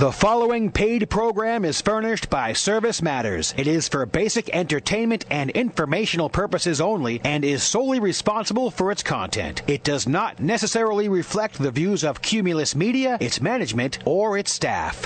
The following paid program is furnished by Service Matters. It is for basic entertainment and informational purposes only and is solely responsible for its content. It does not necessarily reflect the views of Cumulus Media, its management, or its staff.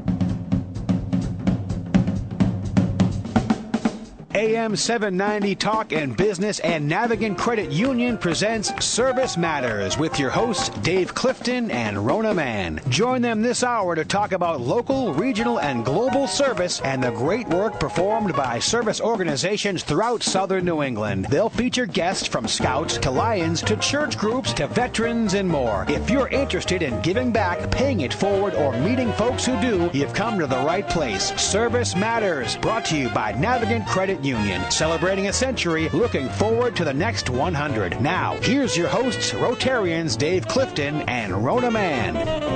AM 790 Talk and Business and Navigant Credit Union presents Service Matters with your hosts Dave Clifton and Rona Mann. Join them this hour to talk about local, regional, and global service and the great work performed by service organizations throughout southern New England. They'll feature guests from Scouts to Lions to church groups to veterans and more. If you're interested in giving back, paying it forward, or meeting folks who do, you've come to the right place. Service Matters, brought to you by Navigant Credit Union, celebrating a century, looking forward to the next 100. Now, here's your hosts, Rotarians Dave Clifton and Rona Mann.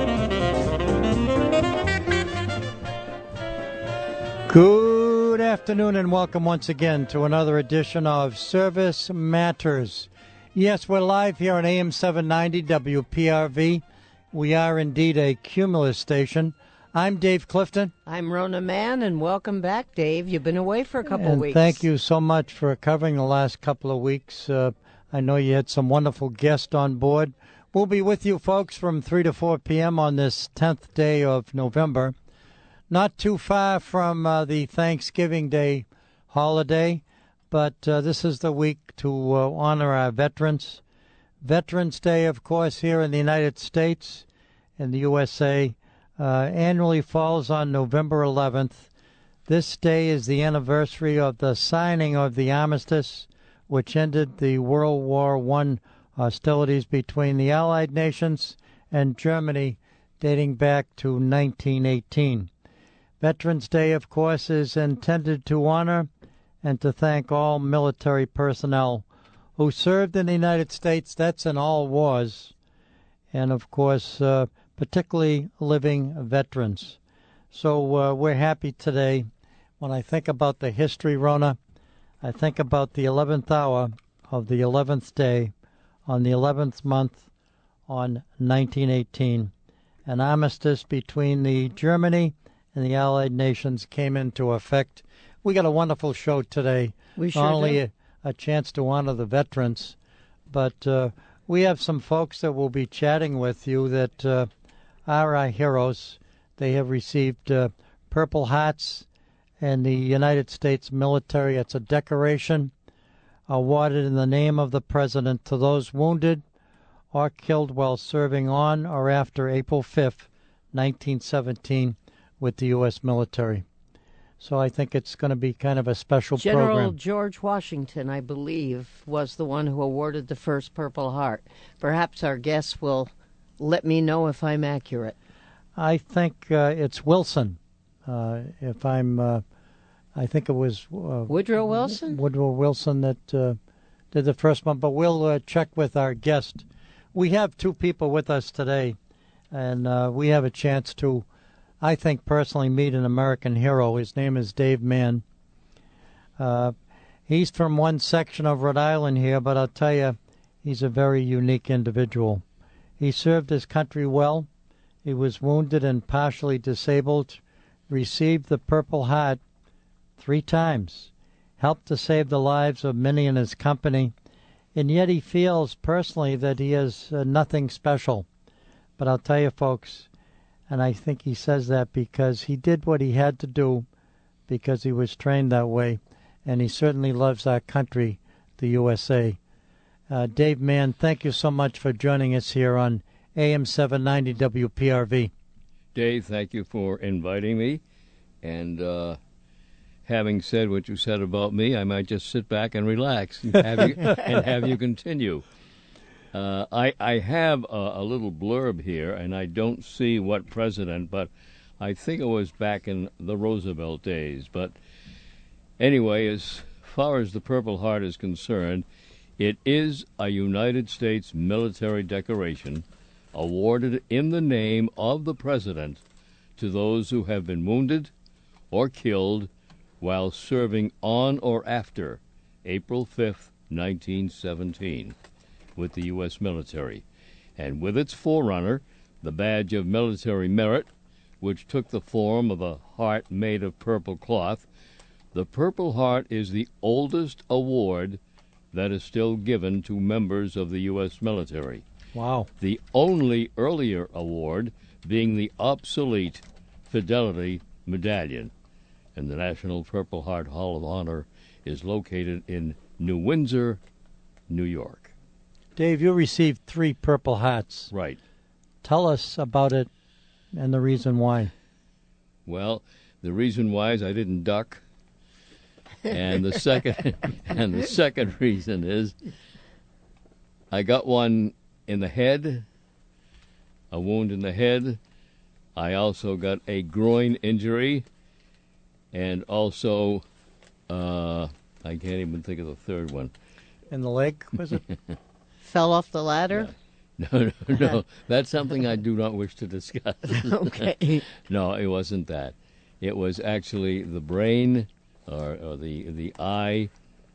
Good afternoon and welcome once again to another edition of Service Matters. Yes, we're live here on AM 790 WPRV. We are indeed a Cumulus station. I'm Dave Clifton. I'm Rona Mann, and welcome back, Dave. You've been away for a couple of weeks. Thank you so much for covering the last couple of weeks. I know you had some wonderful guests on board. We'll be with you, folks, from 3 to 4 p.m. on this 10th day of November. Not too far from the Thanksgiving Day holiday, but this is the week to honor our veterans. Veterans Day, of course, here in the United States and the USA, annually falls on November 11th. This day is the anniversary of the signing of the armistice, which ended the World War I hostilities between the Allied nations and Germany dating back to 1918. Veterans Day, of course, is intended to honor and to thank all military personnel who served in the United States. That's in all wars, and of course particularly living veterans. So we're happy today. When I think about the history, Rona, I think about the 11th hour of the 11th day on the 11th month on 1918. An armistice between the Germany and the Allied nations came into effect. We got a wonderful show today. We sure Not only do. a chance to honor the veterans, but we have some folks that will be chatting with you that are our heroes. They have received Purple Hearts in the United States military. It's a decoration awarded in the name of the President to those wounded or killed while serving on or after April 5th, 1917 with the U.S. military. So I think it's going to be kind of a special General program. George Washington, I believe, was the one who awarded the first Purple Heart. Perhaps our guests will let me know if I'm accurate. I think it's Wilson. I think it was Woodrow Wilson? Woodrow Wilson that did the first one, but we'll check with our guest. We have two people with us today, and we have a chance to, I think, personally meet an American hero. His name is Dave Mann. He's from one section of Rhode Island here, but I'll tell you, he's a very unique individual. He served his country well. He was wounded and partially disabled, received the Purple Heart 3 times, helped to save the lives of many in his company, and yet he feels personally that he has nothing special. But I'll tell you, folks, and I think he says that because he did what he had to do, because he was trained that way, and he certainly loves our country, the USA. Dave Mann, thank you so much for joining us here on AM 790 WPRV. Dave, thank you for inviting me. And having said what you said about me, I might just sit back and relax and have you continue. I have a little blurb here, and I don't see what president, but I think it was back in the Roosevelt days. But anyway, as far as the Purple Heart is concerned, it is a United States military decoration awarded in the name of the President to those who have been wounded or killed while serving on or after April 5th, 1917, with the U.S. military, and with its forerunner, the Badge of Military Merit, which took the form of a heart made of purple cloth. The Purple Heart is the oldest award that is still given to members of the U.S. military. Wow. The only earlier award being the obsolete Fidelity Medallion. And the National Purple Heart Hall of Honor is located in New Windsor, New York. Dave, you received 3 Purple Hearts. Right. Tell us about it and the reason why. Well, the reason why is I didn't duck. And the second reason is I got one in the head, a wound in the head. I also got a groin injury, and also I can't even think of the third one. In the leg, was it? Fell off the ladder? No. That's something I do not wish to discuss. Okay. No, it wasn't that. It was actually the brain, or the eye,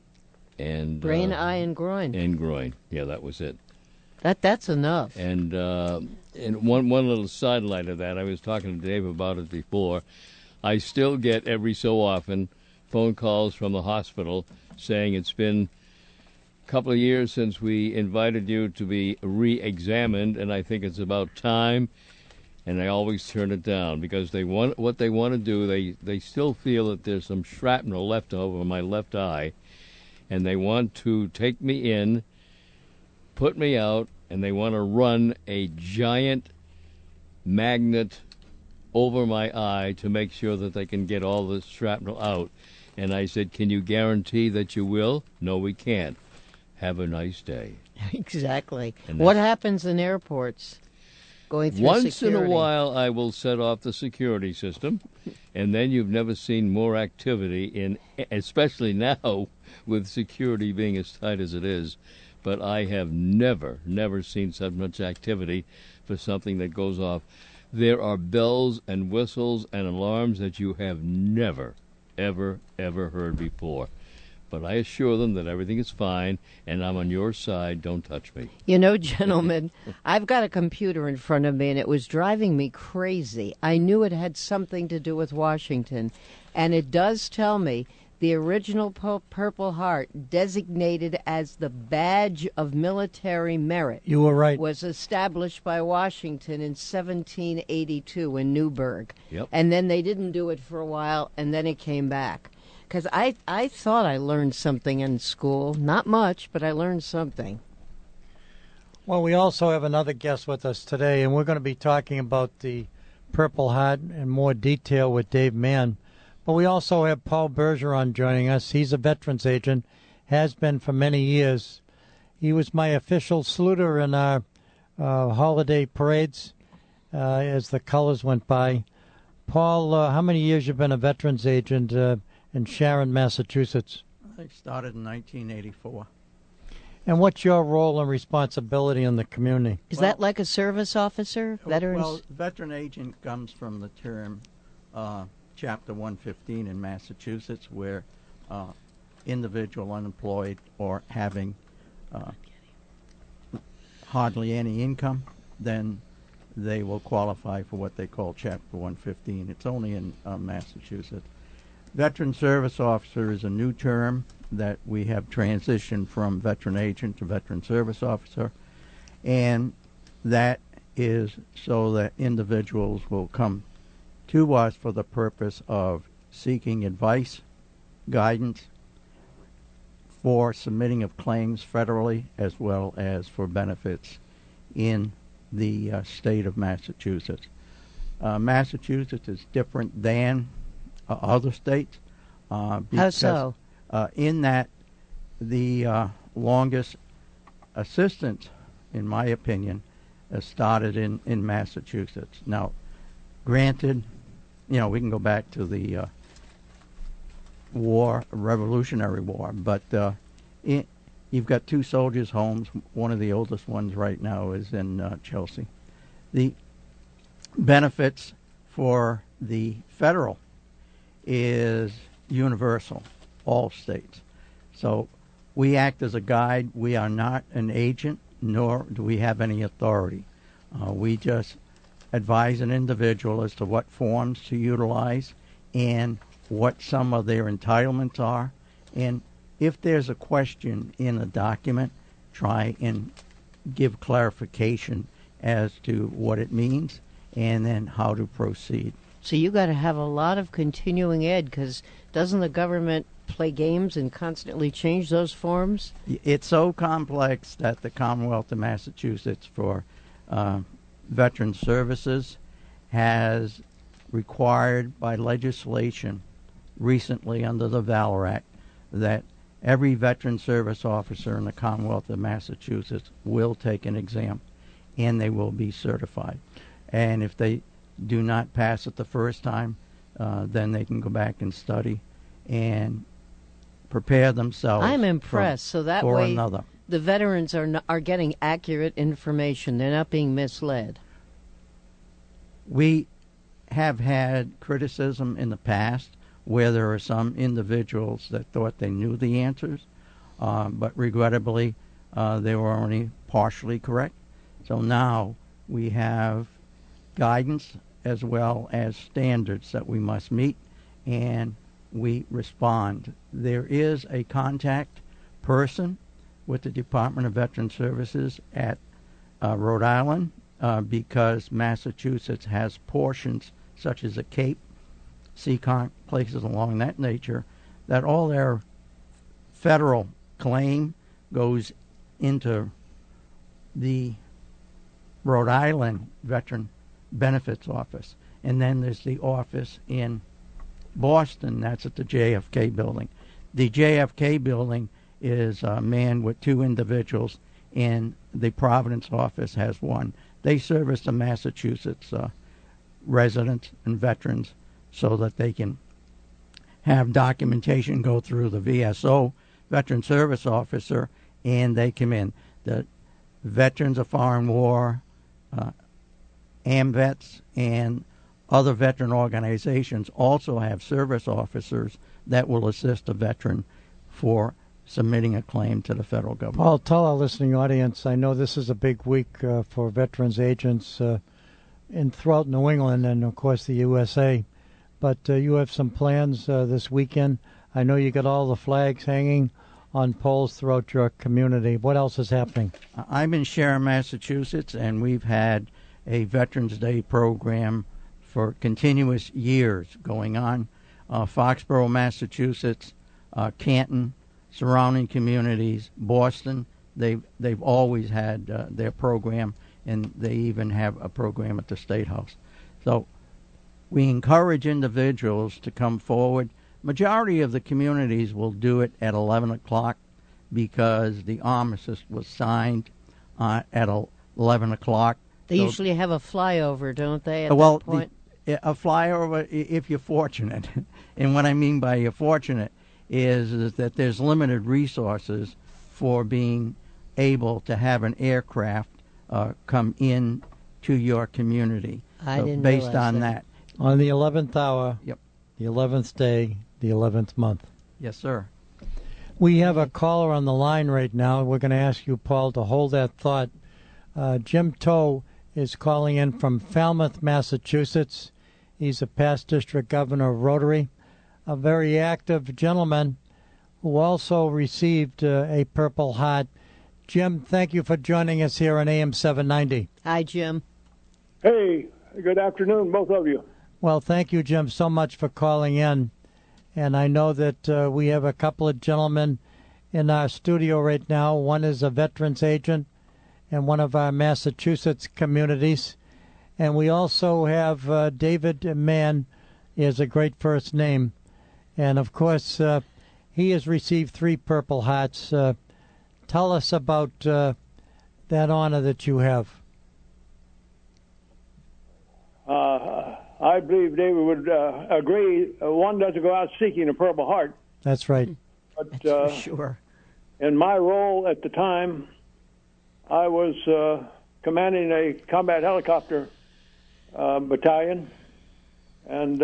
and Brain, eye, and groin. and groin. Yeah, that was it. That's enough. And one little sidelight of that, I was talking to Dave about it before. I still get every so often phone calls from the hospital saying it's been a couple of years since we invited you to be re-examined, and I think it's about time. And I always turn it down because they want what they want to do. They still feel that there's some shrapnel left over my left eye, and they want to take me in, put me out, and they want to run a giant magnet over my eye to make sure that they can get all the shrapnel out. And I said, "Can you guarantee that you will?" "No, we can't." "Have a nice day." Exactly. And What happens in airports? Going through Once security. in a while, I will set off the security system, and then you've never seen more activity especially now with security being as tight as it is. But I have never seen such much activity for something that goes off. There are bells and whistles and alarms that you have never, ever heard before. But I assure them that everything is fine, and I'm on your side. Don't touch me. You know, gentlemen, I've got a computer in front of me, and it was driving me crazy. I knew it had something to do with Washington, and it does tell me the original Purple Heart, designated as the badge of military merit, You were right. was established by Washington in 1782 in Newburgh. Yep. And then they didn't do it for a while, and then it came back. Because I thought I learned something in school. Not much, but I learned something. Well, we also have another guest with us today, and we're going to be talking about the Purple Heart in more detail with Dave Mann. But we also have Paul Bergeron joining us. He's a veterans agent, has been for many years. He was my official saluter in our holiday parades as the colors went by. Paul, how many years you've been a veterans agent in Sharon, Massachusetts? I started in 1984. And what's your role and responsibility in the community? Is that like a service officer? Veterans? Well, veteran agent comes from the term Chapter 115 in Massachusetts, where individual unemployed or having hardly any income, then they will qualify for what they call Chapter 115. It's only in Massachusetts. Veteran Service Officer is a new term that we have transitioned from veteran agent to veteran service officer, and that is so that individuals will come to us for the purpose of seeking advice, guidance, for submitting of claims federally, as well as for benefits in the state of Massachusetts. Massachusetts is different than other states. How Because, so? in that the longest assistance, in my opinion, started in Massachusetts. Now, granted, we can go back to the Revolutionary War, but you've got 2 soldiers' homes. One of the oldest ones right now is in Chelsea. The benefits for the federal is universal, all states. So we act as a guide. We are not an agent, nor do we have any authority. We just advise an individual as to what forms to utilize and what some of their entitlements are. And if there's a question in a document, try and give clarification as to what it means and then how to proceed. So you got to have a lot of continuing ed, because doesn't the government play games and constantly change those forms? It's so complex that the Commonwealth of Massachusetts for Veteran Services has required by legislation recently under the Valor Act that every veteran service officer in the Commonwealth of Massachusetts will take an exam and they will be certified. And if they do not pass it the first time, then they can go back and study and prepare themselves. I'm impressed. So that for way another. The veterans are getting accurate information. They're not being misled. We have had criticism in the past where there are some individuals that thought they knew the answers, but regrettably they were only partially correct. So now we have guidance as well as standards that we must meet, and we respond. There is a contact person with the Department of Veteran Services at Rhode Island because Massachusetts has portions such as the Cape, Seekonk, places along that nature, that all their federal claim goes into the Rhode Island Veteran Benefits Office. And then there's the office in Boston, that's at the JFK building. The JFK building is manned with two individuals, and the Providence office has one. They service the Massachusetts residents and veterans so that they can have documentation go through the VSO, Veteran Service Officer, and they come in. The Veterans of Foreign War, AMVETS, and other veteran organizations also have service officers that will assist a veteran for submitting a claim to the federal government. Paul, tell our listening audience, I know this is a big week for veterans agents throughout New England and, of course, the USA, but you have some plans this weekend. I know you got all the flags hanging on poles throughout your community. What else is happening? I'm in Sharon, Massachusetts, and we've had a Veterans Day program for continuous years going on. Foxborough, Massachusetts, Canton, surrounding communities, Boston, they've always had their program, and they even have a program at the State House. So we encourage individuals to come forward. Majority of the communities will do it at 11 o'clock because the armistice was signed at 11 o'clock. They usually have a flyover, don't they, at that point? A flyover if you're fortunate. And what I mean by you're fortunate is that there's limited resources for being able to have an aircraft come in to your community. I didn't based realize on that. On the 11th hour, Yep. the 11th day, the 11th month. Yes, sir. We have a caller on the line right now. We're going to ask you, Paul, to hold that thought. Jim Toe is calling in from Falmouth, Massachusetts. He's a past district governor of Rotary, a very active gentleman who also received a Purple Heart. Jim, thank you for joining us here on AM 790. Hi, Jim. Hey, good afternoon, both of you. Well, thank you, Jim, so much for calling in. And I know that we have a couple of gentlemen in our studio right now. One is a veterans agent in one of our Massachusetts communities. And we also have David Mann. He has a great first name. And, of course, he has received 3 Purple Hearts. Tell us about that honor that you have. I believe David would agree. One doesn't go out seeking a Purple Heart. That's right. But For sure. in my role at the time, I was commanding a combat helicopter battalion, and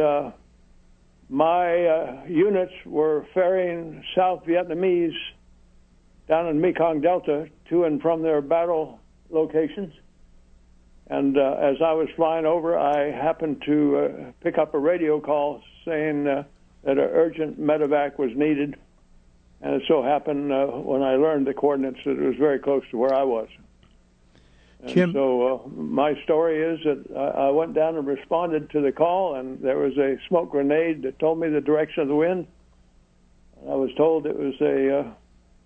my units were ferrying South Vietnamese down in Mekong Delta to and from their battle locations. And as I was flying over, I happened to pick up a radio call saying that an urgent medevac was needed. And it so happened when I learned the coordinates that it was very close to where I was. And Jim. so my story is that I went down and responded to the call, and there was a smoke grenade that told me the direction of the wind. I was told it was a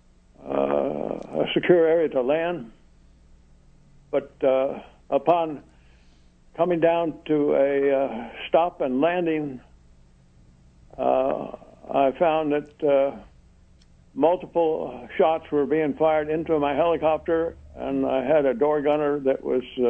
secure area to land. But upon coming down to a stop and landing, I found that multiple shots were being fired into my helicopter, and I had a door gunner that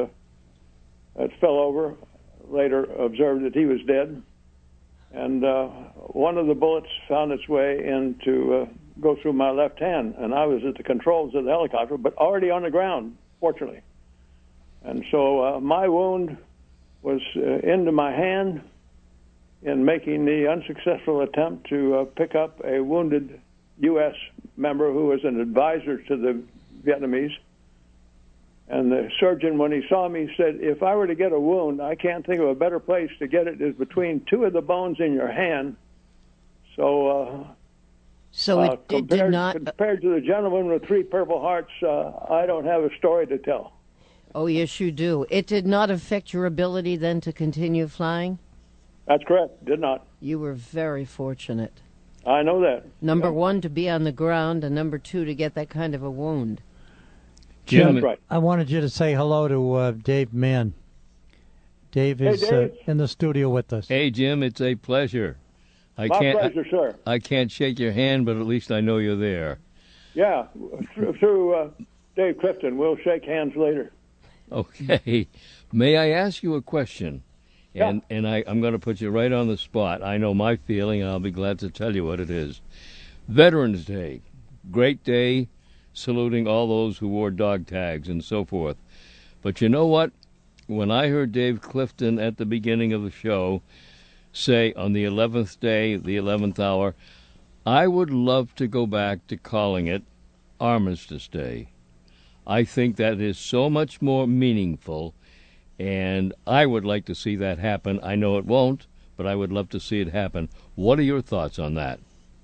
fell over. Later observed that he was dead, and one of the bullets found its way in to go through my left hand, and I was at the controls of the helicopter, but already on the ground, fortunately. And so my wound was into my hand in making the unsuccessful attempt to pick up a wounded U.S. member who was an advisor to the Vietnamese. And the surgeon, when he saw me, said, if I were to get a wound, I can't think of a better place to get it is between two of the bones in your hand. So it did not... Compared to the gentleman with 3 Purple Hearts, I don't have a story to tell. Oh, yes, you do. It did not affect your ability then to continue flying? That's correct. Did not. You were very fortunate. I know that. Number one, to be on the ground, and number two, to get that kind of a wound. Jim, That's right. I wanted you to say hello to Dave Mann. Dave is in the studio with us. Hey, Jim, it's a pleasure. My pleasure, sir. I can't shake your hand, but at least I know you're there. Yeah, through Dave Clifton. We'll shake hands later. Okay. May I ask you a question? Yeah. And I'm going to put you right on the spot. I know my feeling, and I'll be glad to tell you what it is. Veterans Day, great day, saluting all those who wore dog tags and so forth. But you know what? When I heard Dave Clifton at the beginning of the show say on the 11th day, the 11th hour, I would love to go back to calling it Armistice Day. I think that is so much more meaningful, and I would like to see that happen. I know it won't, but I would love to see it happen. What are your thoughts on that?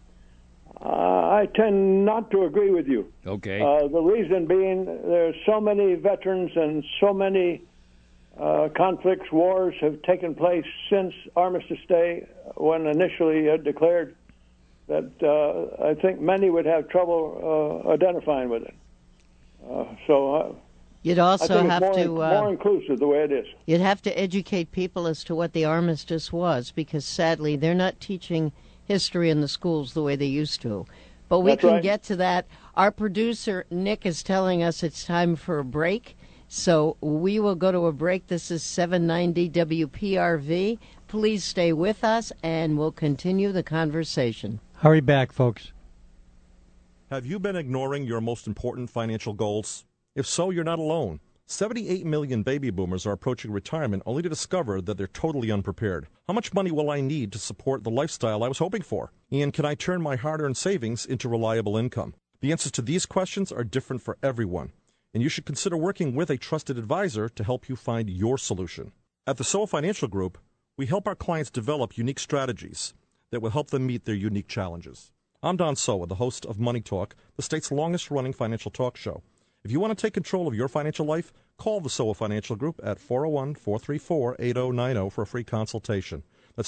I tend not to agree with you. Okay. The reason being there's so many veterans and so many conflicts, wars have taken place since Armistice Day, when initially declared, that I think many would have trouble identifying with it. You'd also I think have it's to more inclusive the way it is. You'd have to educate people as to what the armistice was, because sadly they're not teaching history in the schools the way they used to. But we can get to that. Our producer Nick is telling us it's time for a break, so we will go to a break. This is 790 WPRV. Please stay with us, and we'll continue the conversation. Hurry back, folks. Have you been ignoring your most important financial goals? If so, you're not alone. 78 million baby boomers are approaching retirement only to discover that they're totally unprepared. How much money will I need to support the lifestyle I was hoping for? And can I turn my hard-earned savings into reliable income? The answers to these questions are different for everyone, and you should consider working with a trusted advisor to help you find your solution. At the SOA Financial Group, we help our clients develop unique strategies that will help them meet their unique challenges. I'm Don Soa, the host of Money Talk, the state's longest-running financial talk show. If you want to take control of your financial life, call the SOA Financial Group at 401-434-8090 for a free consultation. That's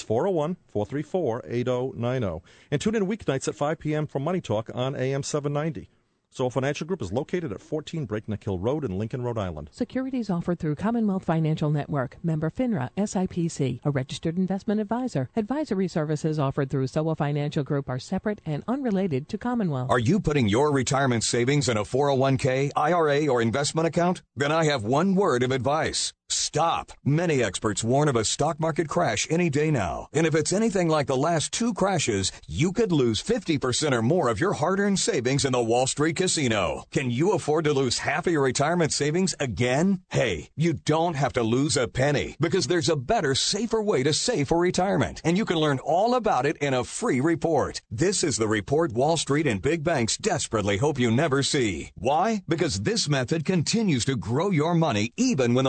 401-434-8090. And tune in weeknights at 5 p.m. for Money Talk on AM 790. SOA Financial Group is located at 14 Breakneck Hill Road in Lincoln, Rhode Island. Securities offered through Commonwealth Financial Network, member FINRA, SIPC, a registered investment advisor. Advisory services offered through SOA Financial Group are separate and unrelated to Commonwealth. Are you putting your retirement savings in a 401k, IRA, or investment account? Then I have one word of advice. Stop. Many experts warn of a stock market crash any day now. And if it's anything like the last 2 crashes, you could lose 50% or more of your hard-earned savings in the Wall Street casino. Can you afford to lose half of your retirement savings again? Hey, you don't have to lose a penny, because there's a better, safer way to save for retirement. And you can learn all about it in a free report. This is the report Wall Street and big banks desperately hope you never see. Why? Because this method continues to grow your money even when the market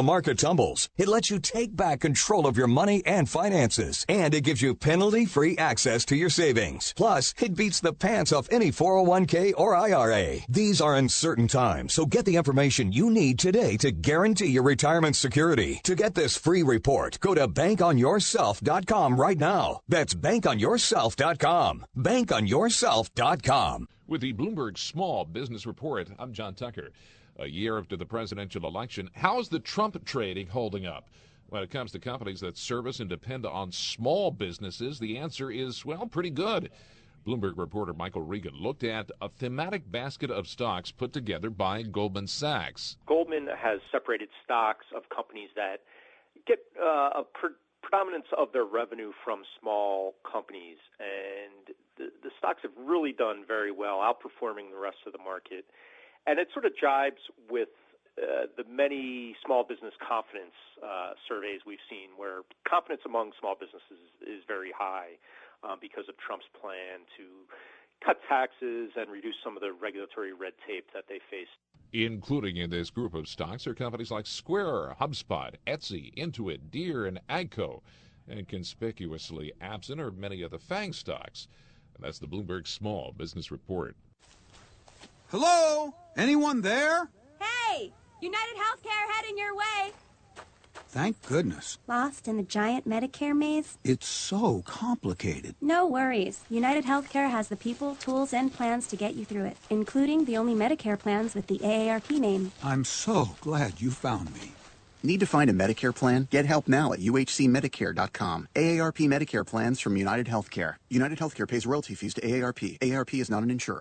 tumbles. It lets you take back control of your money and finances. And it gives you penalty-free access to your savings. Plus, it beats the pants off any 401k or IRA. These are uncertain times, so get the information you need today to guarantee your retirement security. To get this free report, go to bankonyourself.com right now. That's bankonyourself.com. Bankonyourself.com. With the Bloomberg Small Business Report, I'm John Tucker. A year after the presidential election, how's the Trump trading holding up? When it comes to companies that service and depend on small businesses, the answer is, well, pretty good. Bloomberg reporter Michael Regan looked at a thematic basket of stocks put together by Goldman Sachs. Goldman has separated stocks of companies that get a predominance of their revenue from small companies, and the stocks have really done very well, outperforming the rest of the market. And it sort of jibes with the many small business confidence surveys we've seen, where confidence among small businesses is very high because of Trump's plan to cut taxes and reduce some of the regulatory red tape that they face. Including in this group of stocks are companies like Square, HubSpot, Etsy, Intuit, Deere, and AGCO. And conspicuously absent are many of the FANG stocks. And that's the Bloomberg Small Business Report. Hello? Anyone there? Hey! United Healthcare heading your way. Thank goodness. Lost in the giant Medicare maze? It's so complicated. No worries. United Healthcare has the people, tools, and plans to get you through it, including the only Medicare plans with the AARP name. I'm so glad you found me. Need to find a Medicare plan? Get help now at uhcmedicare.com. AARP Medicare plans from United Healthcare. United Healthcare pays royalty fees to AARP. AARP is not an insurer.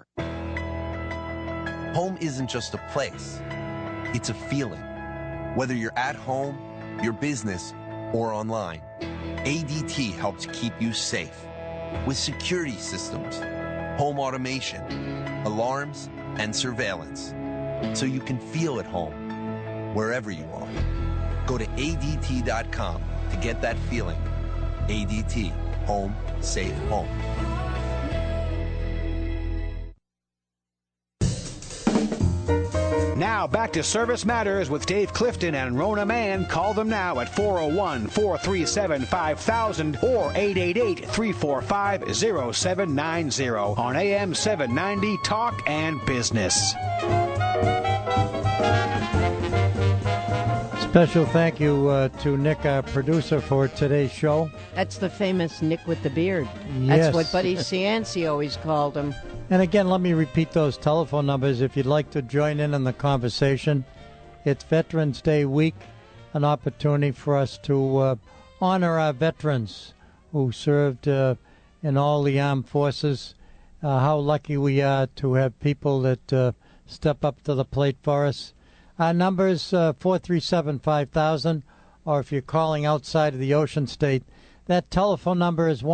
Home isn't just a place. It's a feeling. Whether you're at home, your business, or online, ADT helps keep you safe. With security systems, home automation, alarms, and surveillance. So you can feel at home, wherever you are. Go to ADT.com to get that feeling. ADT. Home. Safe home. Now back to Service Matters with Dave Clifton and Rona Mann. Call them now at 401-437-5000 or 888-345-0790 on AM 790 Talk and Business. Special thank you to Nick, our producer, for today's show. That's the famous Nick with the beard. Yes. That's what Buddy Cianci always called him. And again, let me repeat those telephone numbers if you'd like to join in on the conversation. It's Veterans Day week, an opportunity for us to honor our veterans who served in all the armed forces. How lucky we are to have people that step up to the plate for us. Our number is 437-5000, or if you're calling outside of the Ocean State, that telephone number is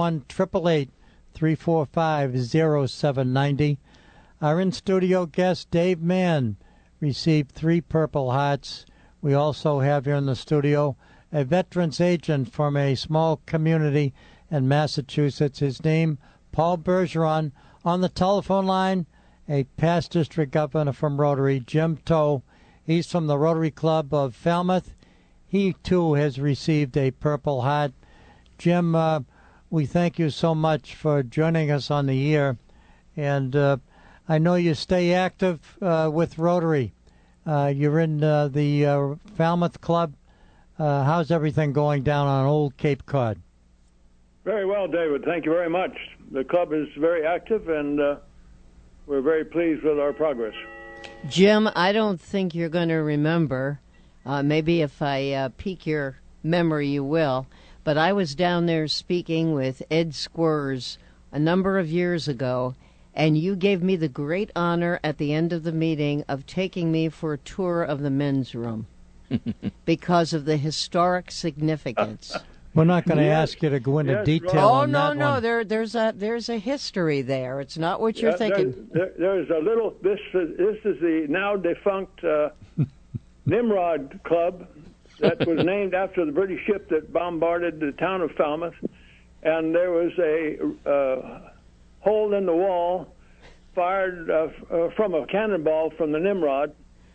1-888-345-0790. Our in-studio guest, Dave Mann, received 3 Purple Hearts. We also have here in the studio a veterans agent from a small community in Massachusetts. His name, Paul Bergeron. On the telephone line, a past district governor from Rotary, Jim Toe. He's from the Rotary Club of Falmouth. He, too, has received a Purple Heart. Jim, we thank you so much for joining us on the air. And I know you stay active with Rotary. You're in the Falmouth Club. How's everything going down on Old Cape Cod? Very well, David. Thank you very much. The club is very active, and we're very pleased with our progress. Jim, I don't think you're going to remember. Maybe if I pique your memory, you will. But I was down there speaking with Ed Squires a number of years ago, and you gave me the great honor at the end of the meeting of taking me for a tour of the men's room because of the historic significance. We're not going to ask you to go into detail on that one. Oh, no, there's a history there. It's not what you're thinking. There's a little. This is the now defunct Nimrod Club that was named after the British ship that bombarded the town of Falmouth, and there was a hole in the wall fired from a cannonball from the Nimrod,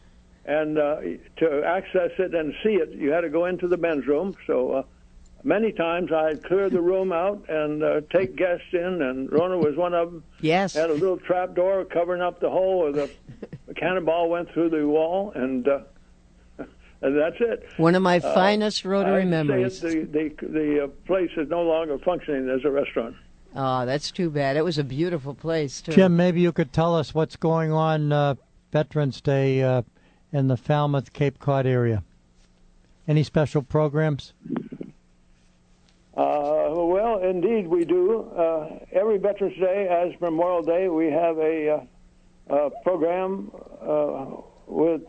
And to access it and see it, you had to go into the men's room. So many times I'd clear the room out and take guests in, and Rona was one of them. Yes. Had a little trap door covering up the hole where the cannonball went through the wall, and that's it. One of my finest Rotary memories. The place is no longer functioning as a restaurant. Oh, that's too bad. It was a beautiful place, too. Jim, maybe you could tell us what's going on Veterans Day in the Falmouth, Cape Cod area. Any special programs? Well, indeed we do. Every Veterans Day, as Memorial Day, we have a program with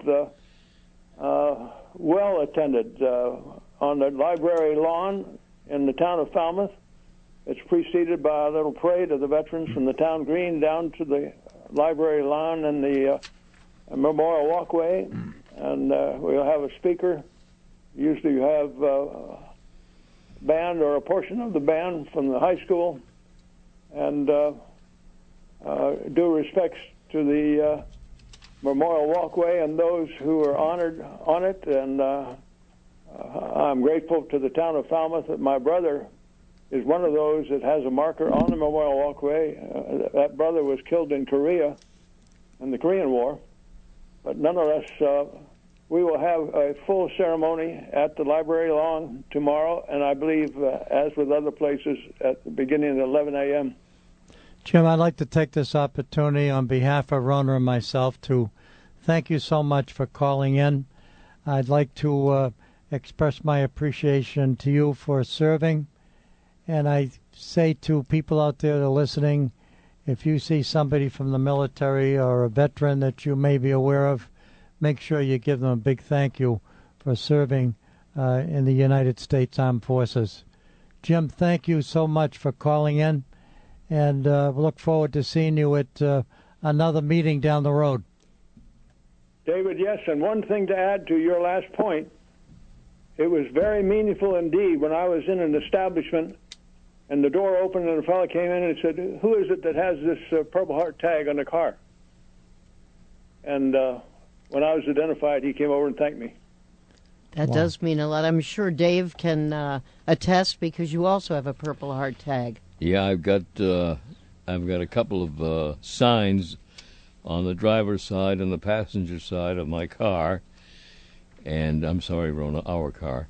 well attended on the library lawn in the town of Falmouth. It's preceded by a little parade of the veterans from the town green down to the library lawn and the memorial walkway, and we'll have a speaker. Usually you have band or a portion of the band from the high school, and due respects to the memorial walkway and those who are honored on it. And I'm grateful to the town of Falmouth that my brother is one of those that has a marker on the memorial walkway. That brother was killed in Korea in the Korean War, but nonetheless, we will have a full ceremony at the library lawn tomorrow, and I believe, as with other places, at the beginning at 11 a.m. Jim, I'd like to take this opportunity on behalf of Rona and myself to thank you so much for calling in. I'd like to express my appreciation to you for serving, and I say to people out there that are listening, if you see somebody from the military or a veteran that you may be aware of, make sure you give them a big thank you for serving in the United States Armed Forces. Jim, thank you so much for calling in, and look forward to seeing you at another meeting down the road. David, yes, and one thing to add to your last point, it was very meaningful indeed when I was in an establishment and the door opened and a fellow came in and said, "Who is it that has this Purple Heart tag on the car?" And when I was identified, he came over and thanked me. That does mean a lot. I'm sure Dave can attest, because you also have a Purple Heart tag. Yeah, I've got a couple of signs on the driver's side and the passenger side of my car, and I'm sorry, Rona, our car.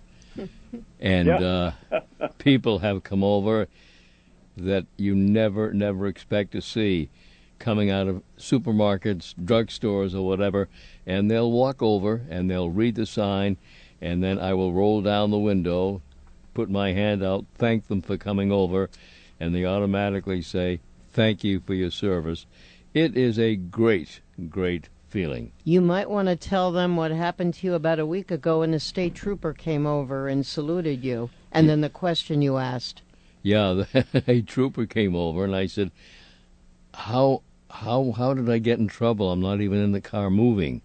And people have come over that you never expect to see, coming out of supermarkets, drugstores, or whatever, and they'll walk over and they'll read the sign, and then I will roll down the window, put my hand out, thank them for coming over, and they automatically say, "Thank you for your service." It is a great, great feeling. You might want to tell them what happened to you about a week ago when a state trooper came over and saluted you, and then the question you asked. Yeah, a trooper came over, and I said, How did I get in trouble? I'm not even in the car moving.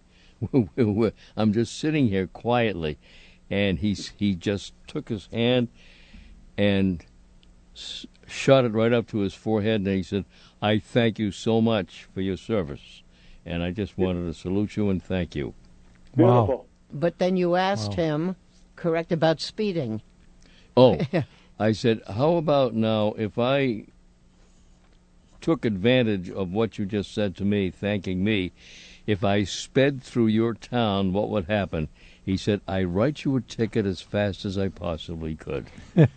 I'm just sitting here quietly. And he just took his hand and shot it right up to his forehead, and he said, "I thank you so much for your service." And I just wanted to salute you and thank you. Beautiful. But then you asked him, correct, about speeding. Oh, I said, how about now if I took advantage of what you just said to me, thanking me, if I sped through your town, what would happen? He said, "I write you a ticket as fast as I possibly could."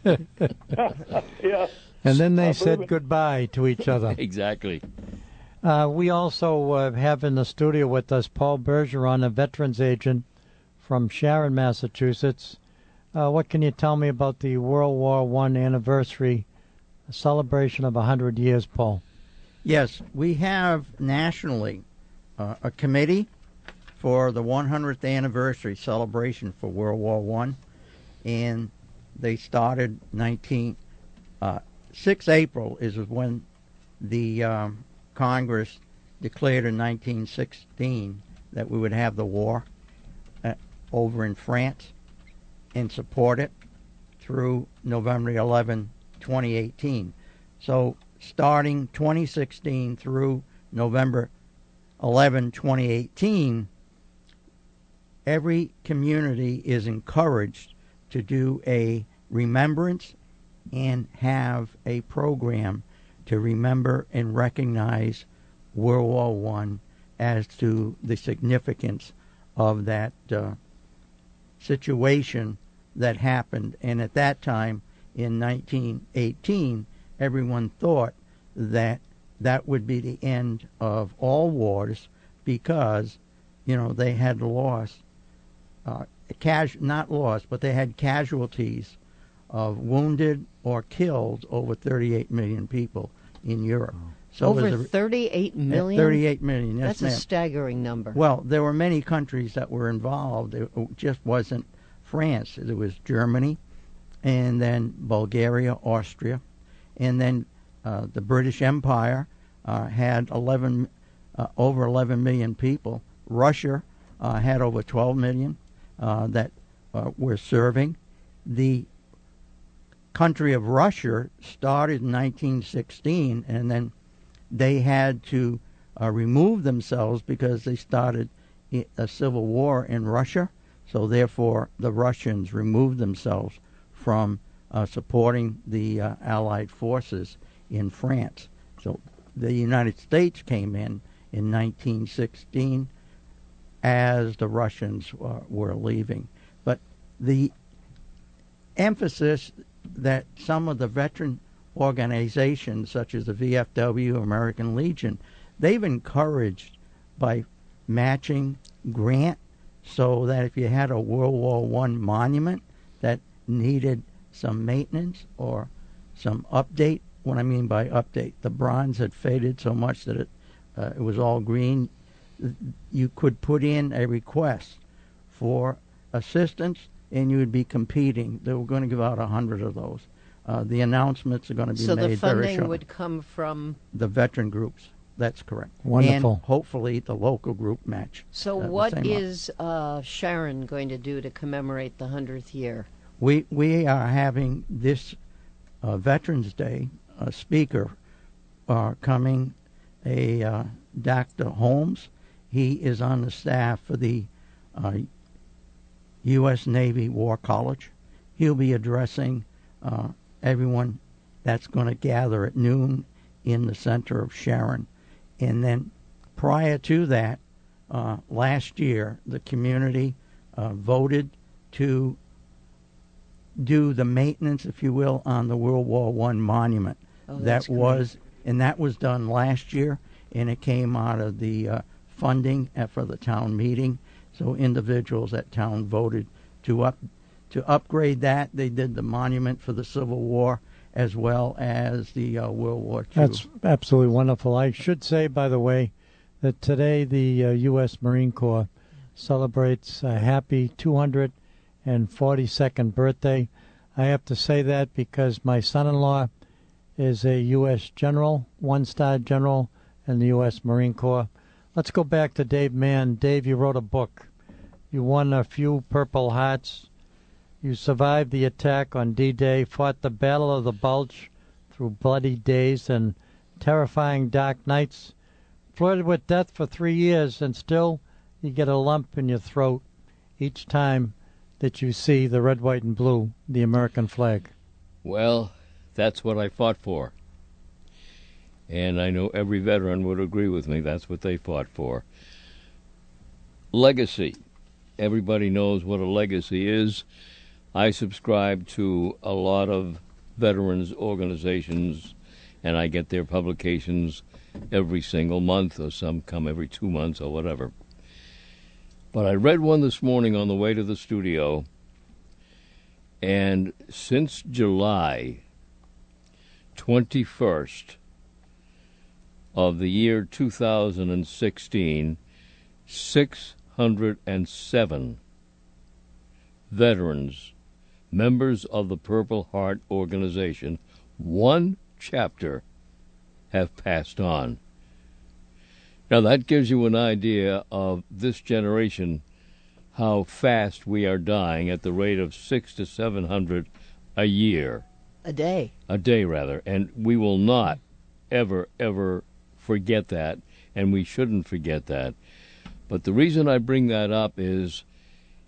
Yeah. And then they said goodbye to each other. Exactly. We also have in the studio with us Paul Bergeron, a veterans agent from Sharon, Massachusetts. What can you tell me about the World War I anniversary celebration of 100 years, Paul? Yes, we have nationally a committee for the 100th anniversary celebration for World War I, and they started 6 April is when the Congress declared in 1916 that we would have the war over in France and support it through November 11, 2018. So starting 2016 through November 11, 2018, every community is encouraged to do a remembrance and have a program to remember and recognize World War I as to the significance of that situation that happened. And at that time, in 1918, everyone thought that that would be the end of all wars because, they had lost, not lost, but they had casualties of wounded or killed over 38 million people in Europe. So over 38 million? 38 million, yes, That's ma'am. a staggering number. Well, there were many countries that were involved. It just wasn't France. It was Germany, and then Bulgaria, Austria, and then the British Empire had over 11 million people. Russia had over 12 million that were serving. The country of Russia started in 1916, and then they had to remove themselves because they started a civil war in Russia. So therefore, the Russians removed themselves from supporting the Allied forces in France. So the United States came in 1916 as the Russians were leaving. But the emphasis that some of the veteran organizations, such as the VFW, American Legion, they've encouraged by matching grant, so that if you had a World War I monument that needed some maintenance or some update, what I mean by update, the bronze had faded so much that it was all green, you could put in a request for assistance and you would be competing. They were going to give out 100 of those. The announcements are going to be made very shortly. So the funding would come from? The veteran groups. That's correct. Wonderful. And hopefully the local group match. So what is Sharon going to do to commemorate the 100th year? We are having this Veterans Day speaker coming, Dr. Holmes. He is on the staff for the U.S. Navy War College. He'll be addressing everyone that's going to gather at noon in the center of Sharon. And then prior to that, last year, the community voted to do the maintenance, if you will, on the World War I monument. Oh, that's and that was done last year, and it came out of the funding for the town meeting. So individuals at town voted to upgrade that. They did the monument for the Civil War as well as the World War II. That's absolutely wonderful. I should say, by the way, that today the U.S. Marine Corps celebrates a happy 242nd birthday. I have to say that because my son-in-law is a U.S. general, one-star general in the U.S. Marine Corps. Let's go back to Dave Mann. Dave, you wrote a book. You won a few Purple Hearts. You survived the attack on D-Day, fought the Battle of the Bulge through bloody days and terrifying dark nights, flirted with death for 3 years, and still you get a lump in your throat each time that you see the red, white, and blue, the American flag. Well, that's what I fought for. And I know every veteran would agree with me. That's what they fought for. Legacy. Everybody knows what a legacy is. I subscribe to a lot of veterans organizations, and I get their publications every single month, or some come every 2 months or whatever. But I read one this morning on the way to the studio, and since July 21st of the year 2016, 607 veterans, members of the Purple Heart organization, one chapter, have passed on. Now that gives you an idea of this generation, how fast we are dying at the rate of 600 to 700 a year. A day. A day, rather. And we will not ever, ever forget that, and we shouldn't forget that. But the reason I bring that up is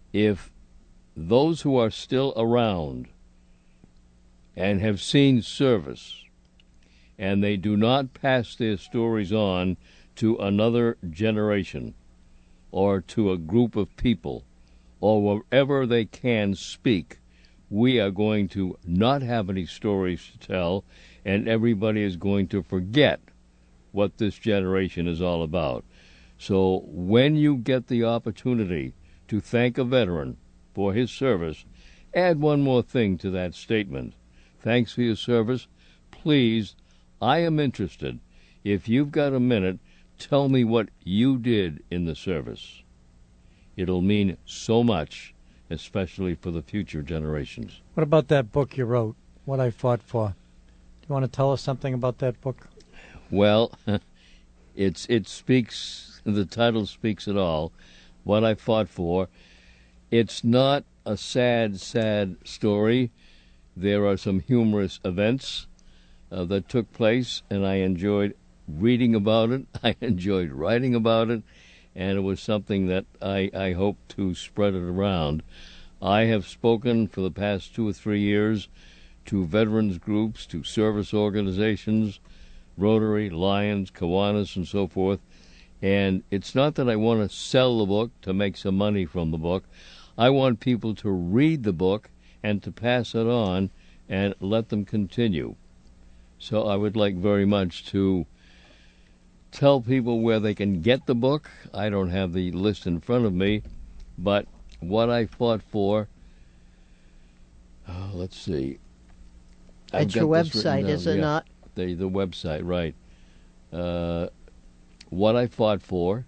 if those who are still around and have seen service, and they do not pass their stories on to another generation or to a group of people or wherever they can speak, we are going to not have any stories to tell, and everybody is going to forget what this generation is all about. So when you get the opportunity to thank a veteran for his service, add one more thing to that statement. Thanks for your service. Please, I am interested. If you've got a minute, tell me what you did in the service. It'll mean so much, especially for the future generations. What about that book you wrote, What I Fought For? Do you want to tell us something about that book? Well, it speaks, the title speaks it all, What I Fought For. It's not a sad story. There are some humorous events that took place, and I enjoyed reading about it. I enjoyed writing about it, and it was something that I hope to spread it around. I have spoken for the past 2 or 3 years to veterans groups, to service organizations, Rotary, Lions, Kiwanis, and so forth. And it's not that I want to sell the book to make some money from the book. I want people to read the book and to pass it on and let them continue. So I would like very much to tell people where they can get the book. I don't have the list in front of me, but What I Fought For, let's see. It's your website, is it not? The website, right. What I Fought For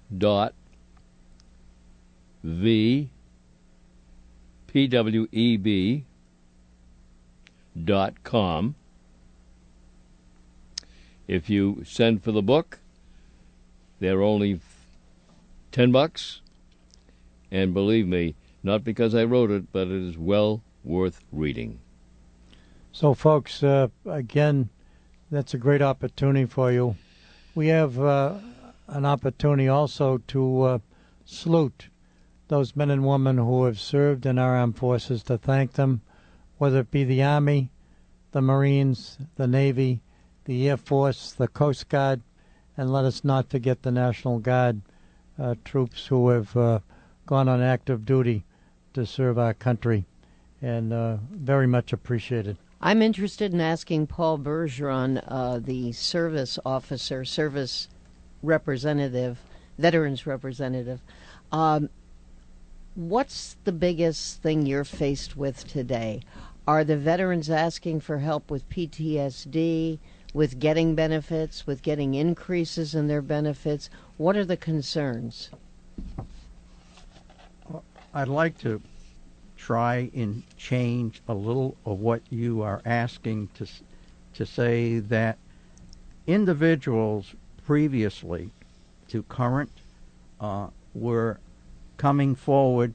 .vpweb.com. If you send for the book, they're only $10, and believe me, not because I wrote it, but it is well worth reading. So, folks, again, that's a great opportunity for you. We have an opportunity also to salute those men and women who have served in our armed forces, to thank them, whether it be the Army, the Marines, the Navy, the Air Force, the Coast Guard, and let us not forget the National Guard troops who have gone on active duty to serve our country, and very much appreciated. I'm interested in asking Paul Bergeron, the service officer, service representative, veterans representative, what's the biggest thing you're faced with today? Are the veterans asking for help with PTSD, with getting benefits, with getting increases in their benefits? What are the concerns? I'd like to try and change a little of what you are asking to say that individuals previously to current were coming forward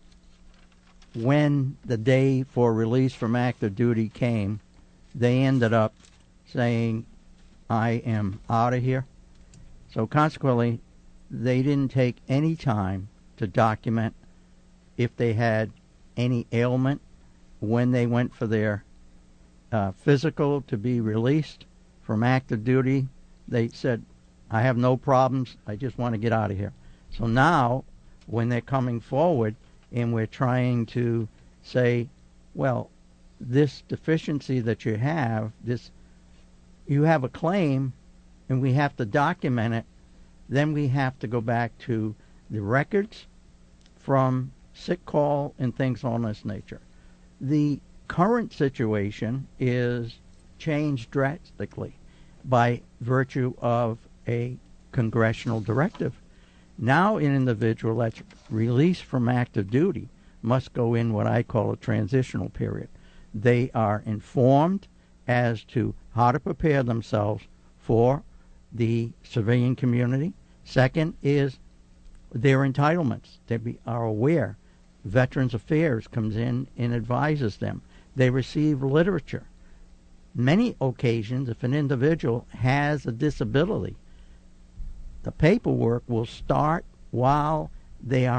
when the day for release from active duty came. They ended up saying, I am out of here. So consequently, they didn't take any time to document if they had any ailment when they went for their physical to be released from active duty. They said, I have no problems, I just want to get out of here. So now, when they're coming forward and we're trying to say, well, this deficiency that you have, you have a claim and we have to document it, then we have to go back to the records from sick call and things on this nature. The current situation is changed drastically by virtue of a congressional directive. Now an individual that's released from active duty must go in what I call a transitional period. They are informed as to how to prepare themselves for the civilian community. Second is their entitlements. They are aware. Veterans Affairs comes in and advises them. They receive literature. Many occasions, if an individual has a disability, the paperwork will start while they are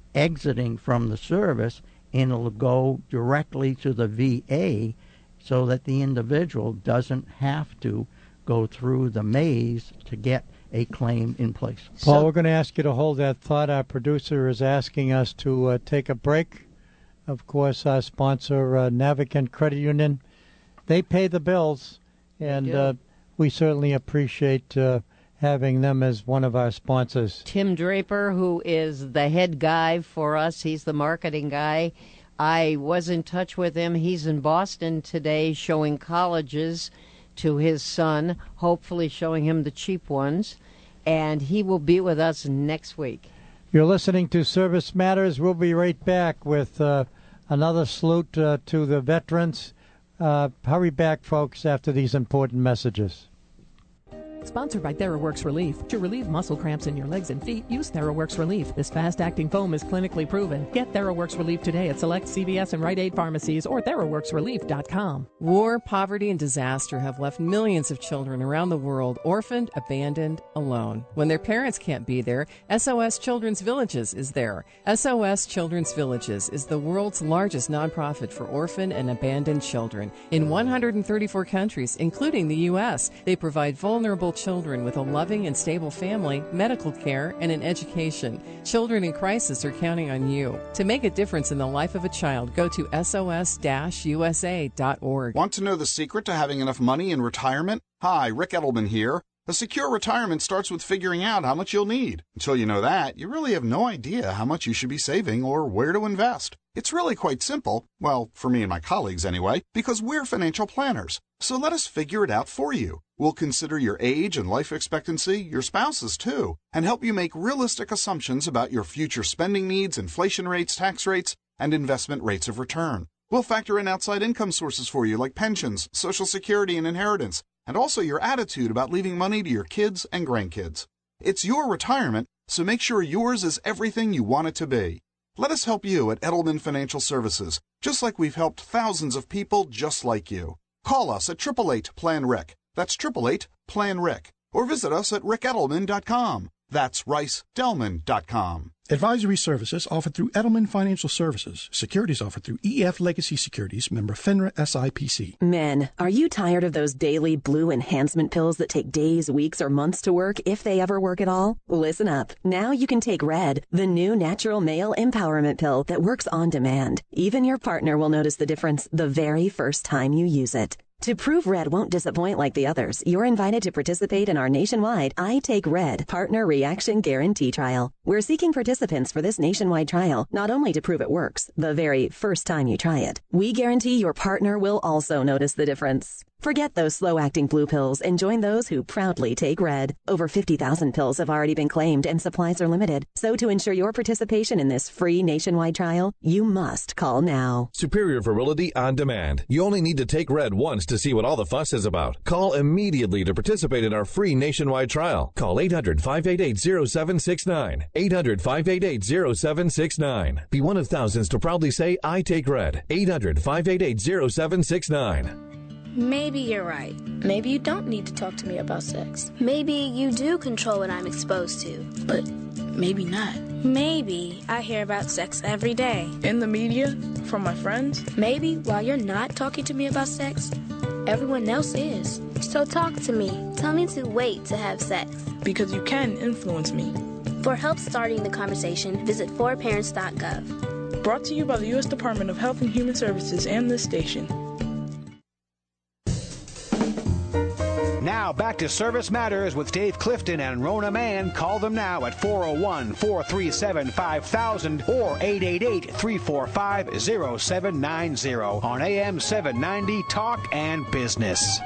exiting from the service, and it'll go directly to the VA so that the individual doesn't have to go through the maze to get a claim in place. Paul, we're going to ask you to hold that thought. Our producer is asking us to take a break. Of course, our sponsor, Navigant Credit Union, they pay the bills, and we certainly appreciate having them as one of our sponsors. Tim Draper, who is the head guy for us, he's the marketing guy. I was in touch with him. He's in Boston today showing colleges to his son, hopefully showing him the cheap ones, and he will be with us next week. You're listening to Service Matters. We'll be right back with another salute to the veterans. Hurry back, folks, after these important messages. Sponsored by TheraWorks Relief. To relieve muscle cramps in your legs and feet, use TheraWorks Relief. This fast-acting foam is clinically proven. Get TheraWorks Relief today at select CVS and Rite Aid pharmacies or TheraWorksRelief.com. War, poverty, and disaster have left millions of children around the world orphaned, abandoned, alone. When their parents can't be there, SOS Children's Villages is there. SOS Children's Villages is the world's largest nonprofit for orphan and abandoned children. In 134 countries, including the U.S., they provide vulnerable children with a loving and stable family, medical care, and an education. Children in crisis are counting on you. To make a difference in the life of a child, go to sos-usa.org. Want to know the secret to having enough money in retirement? Hi, Rick Edelman here. A secure retirement starts with figuring out how much you'll need. Until you know that, you really have no idea how much you should be saving or where to invest. It's really quite simple, well, for me and my colleagues anyway, because we're financial planners. So let us figure it out for you. We'll consider your age and life expectancy, your spouse's too, and help you make realistic assumptions about your future spending needs, inflation rates, tax rates, and investment rates of return. We'll factor in outside income sources for you like pensions, Social Security, and inheritance, and also your attitude about leaving money to your kids and grandkids. It's your retirement, so make sure yours is everything you want it to be. Let us help you at Edelman Financial Services, just like we've helped thousands of people just like you. Call us at 888-PLAN-RIC. That's 888-PLAN-RIC. Or visit us at rickedelman.com. That's ricedelman.com. Advisory services offered through Edelman Financial Services. Securities offered through EF Legacy Securities, member FINRA SIPC. Men, are you tired of those daily blue enhancement pills that take days, weeks, or months to work, if they ever work at all? Listen up. Now you can take Red, the new natural male empowerment pill that works on demand. Even your partner will notice the difference the very first time you use it. To prove Red won't disappoint like the others, you're invited to participate in our nationwide I Take Red Partner Reaction Guarantee Trial. We're seeking participants for this nationwide trial, not only to prove it works, the very first time you try it. We guarantee your partner will also notice the difference. Forget those slow-acting blue pills and join those who proudly take Red. Over 50,000 pills have already been claimed and supplies are limited. So to ensure your participation in this free nationwide trial, you must call now. Superior virility on demand. You only need to take Red once to see what all the fuss is about. Call immediately to participate in our free nationwide trial. Call 800-588-0769. 800-588-0769. Be one of thousands to proudly say, I take Red. 800-588-0769. Maybe you're right. Maybe you don't need to talk to me about sex. Maybe you do control what I'm exposed to. But maybe not. Maybe I hear about sex every day. In the media? From my friends? Maybe while you're not talking to me about sex, everyone else is. So talk to me. Tell me to wait to have sex. Because you can influence me. For help starting the conversation, visit forparents.gov. Brought to you by the U.S. Department of Health and Human Services and this station. Now back to Service Matters with Dave Clifton and Rona Mann. Call them now at 401-437-5000 or 888-345-0790 on AM 790 Talk and Business.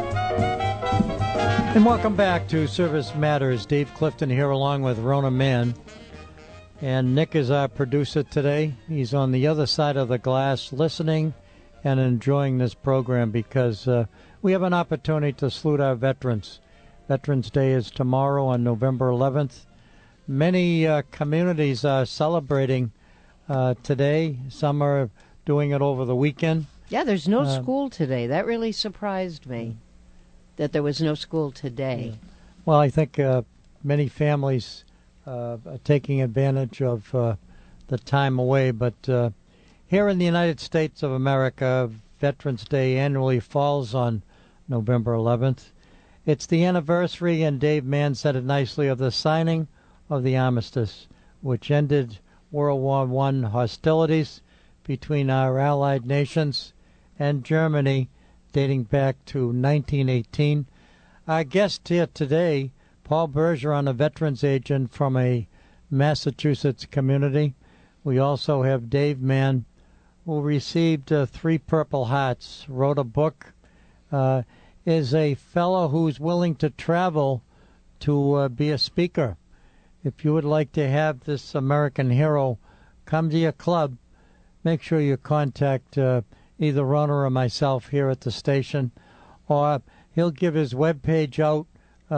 And welcome back to Service Matters. Dave Clifton here along with Rona Mann. And Nick is our producer today. He's on the other side of the glass listening and enjoying this program because we have an opportunity to salute our veterans. Veterans Day is tomorrow on November 11th. Many communities are celebrating today. Some are doing it over the weekend. Yeah, there's no school today. That really surprised me, that there was no school today. Well, I think many families are taking advantage of the time away, but here in the United States of America, Veterans Day annually falls on November 11th. It's the anniversary, and Dave Mann said it nicely, of the signing of the armistice, which ended World War I hostilities between our allied nations and Germany dating back to 1918. Our guest here today, Paul Bergeron, a veterans agent from a Massachusetts community. We also have Dave Mann, who received 3 Purple Hearts, wrote a book, is a fellow who's willing to travel to be a speaker. If you would like to have this American hero come to your club, make sure you contact either Rona or myself here at the station, or he'll give his webpage out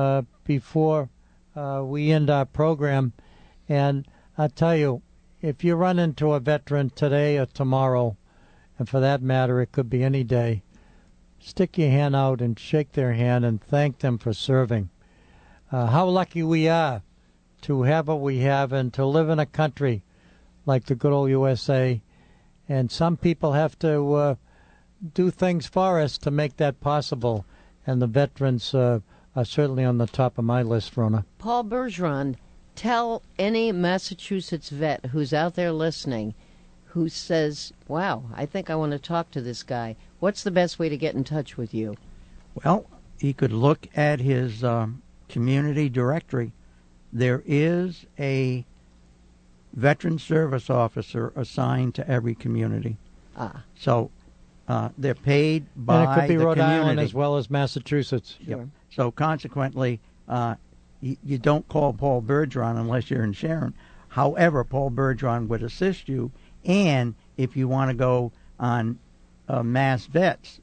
before we end our program. And I'll tell you, if you run into a veteran today or tomorrow, and for that matter, it could be any day, stick your hand out and shake their hand and thank them for serving. How lucky we are to have what we have and to live in a country like the good old USA. And some people have to do things for us to make that possible. And the veterans are certainly on the top of my list, Rona. Paul Bergeron, tell any Massachusetts vet who's out there listening who says, wow, I think I want to talk to this guy. What's the best way to get in touch with you? Well, he could look at his community directory. There is a veteran service officer assigned to every community. So they're paid by the community. And it could be Rhode Island as well as Massachusetts. Sure. Yep. So consequently, you don't call Paul Bergeron unless you're in Sharon. However, Paul Bergeron would assist you. And if you want to go on Mass Vets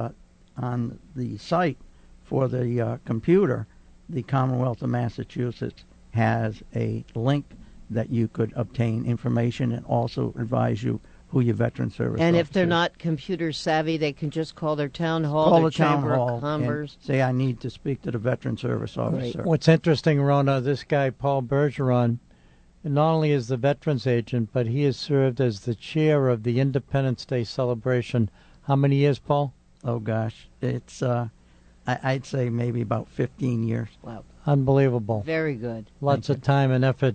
on the site for the computer, the Commonwealth of Massachusetts has a link that you could obtain information and also advise you who your veteran service And officer if they're is. not computer savvy, they can just call their town hall, Call their the town chamber hall of commerce. and say, I need to speak to the veteran service officer. What's interesting, Rona, this guy, Paul Bergeron, not only is the veterans agent, but he has served as the chair of the Independence Day celebration. How many years, Paul? Oh, gosh. It's, I'd say maybe about 15 years. Wow. Unbelievable. Very good. Lots of time and effort.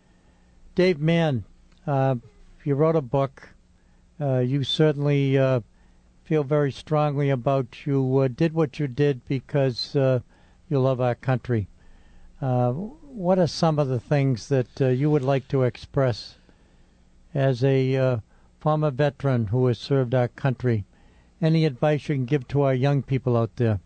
Dave Mann, you wrote a book. You certainly feel very strongly about you did what you did because you love our country. What are some of the things that you would like to express as a former veteran who has served our country? Any advice you can give to our young people out there?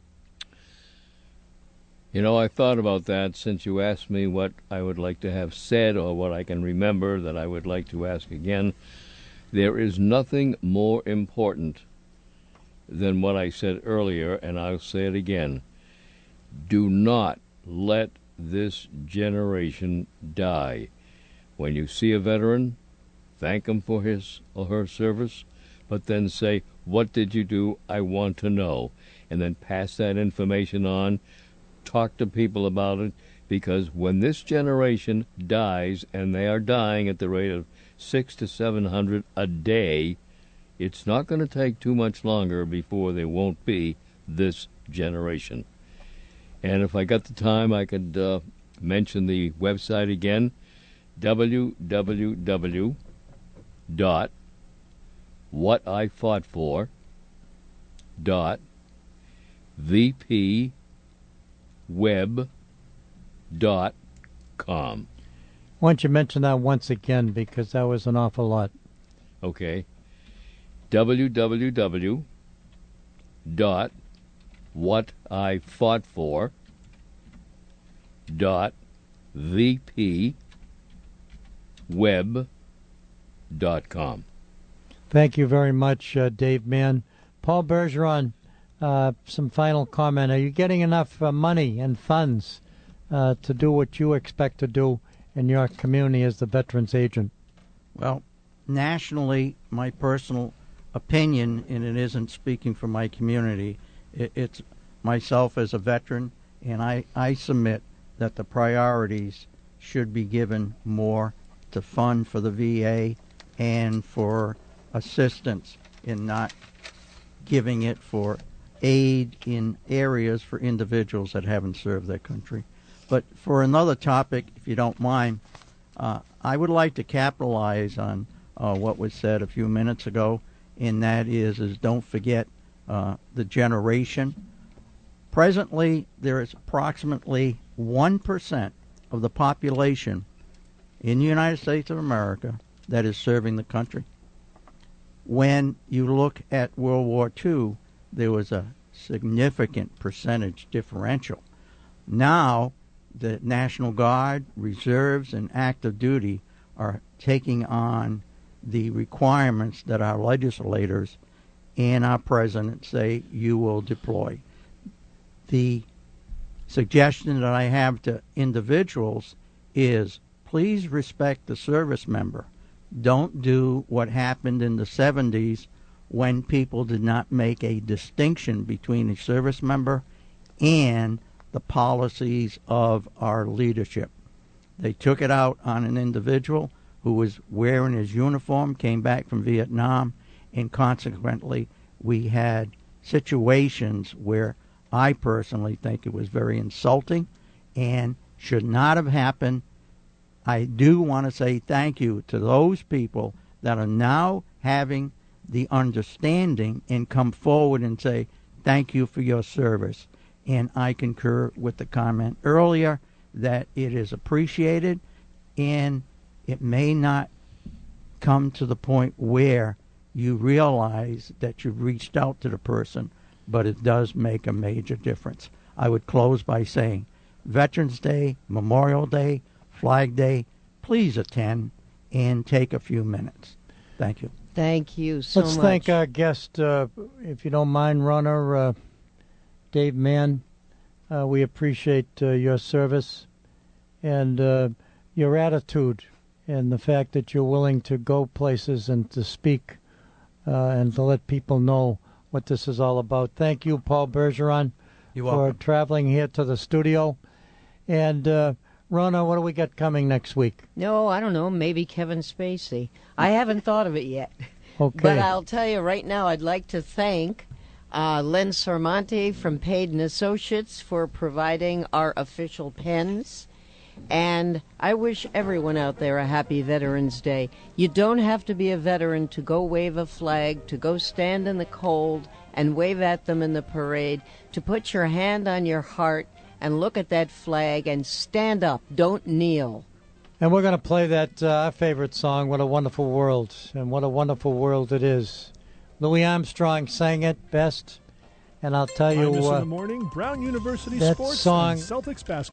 You know, I thought about that since you asked me what I would like to have said or what I can remember that I would like to ask again. There is nothing more important than what I said earlier, and I'll say it again. Do not let this generation die. When you see a veteran, thank him for his or her service, but then say, what did you do? I want to know. And then pass that information on. Talk to people about it, because when this generation dies, and they are dying at the rate of 600 to 700 a day, it's not going to take too much longer before there won't be this generation. And if I got the time, I could mention the website again, www.whatIfought4.vpweb.com. Why don't you mention that once again, because that was an awful lot. Okay. www.whatIfought4.vpweb.com. Thank you very much, Dave Mann. Paul Bergeron, some final comment. Are you getting enough money and funds to do what you expect to do in your community as the veterans agent? Well, nationally, my personal opinion, and it isn't speaking for my community, it's myself as a veteran, and I submit that the priorities should be given more to fund for the VA and for assistance in not giving it for aid in areas for individuals that haven't served their country. But for another topic, if you don't mind, I would like to capitalize on what was said a few minutes ago, and that is don't forget the generation. Presently, there is approximately 1% of the population in the United States of America that is serving the country. When you look at World War II, there was a significant percentage differential. Now, the National Guard, reserves, and active duty are taking on the requirements that our legislators and our president say you will deploy. The suggestion that I have to individuals is please respect the service member. Don't do what happened in the 70s when people did not make a distinction between a service member and the policies of our leadership. They took it out on an individual who was wearing his uniform, came back from Vietnam, and consequently we had situations where I personally think it was very insulting and should not have happened. I do want to say thank you to those people that are now having the understanding and come forward and say thank you for your service. And I concur with the comment earlier that it is appreciated, and it may not come to the point where you realize that you've reached out to the person, but it does make a major difference. I would close by saying Veterans Day, Memorial Day, Flag Day, please attend and take a few minutes. Thank you. Thank you so much. Let's thank our guest, if you don't mind, Runner, Dave Mann. We appreciate your service and your attitude and the fact that you're willing to go places and to speak and to let people know what this is all about. Thank you, Paul Bergeron, for traveling here to the studio. And Rona, what do we got coming next week? No, I don't know. Maybe Kevin Spacey. I haven't thought of it yet. Okay. But I'll tell you right now, I'd like to thank Len Sormonte from Payden Associates for providing our official pens. And I wish everyone out there a happy Veterans Day. You don't have to be a veteran to go wave a flag, to go stand in the cold and wave at them in the parade, to put your hand on your heart and look at that flag and stand up. Don't kneel. And we're going to play that our favorite song, What a Wonderful World. And what a wonderful world it is. Louis Armstrong sang it best. And I'll tell you in the morning, Brown University that Sports song and Celtics basketball.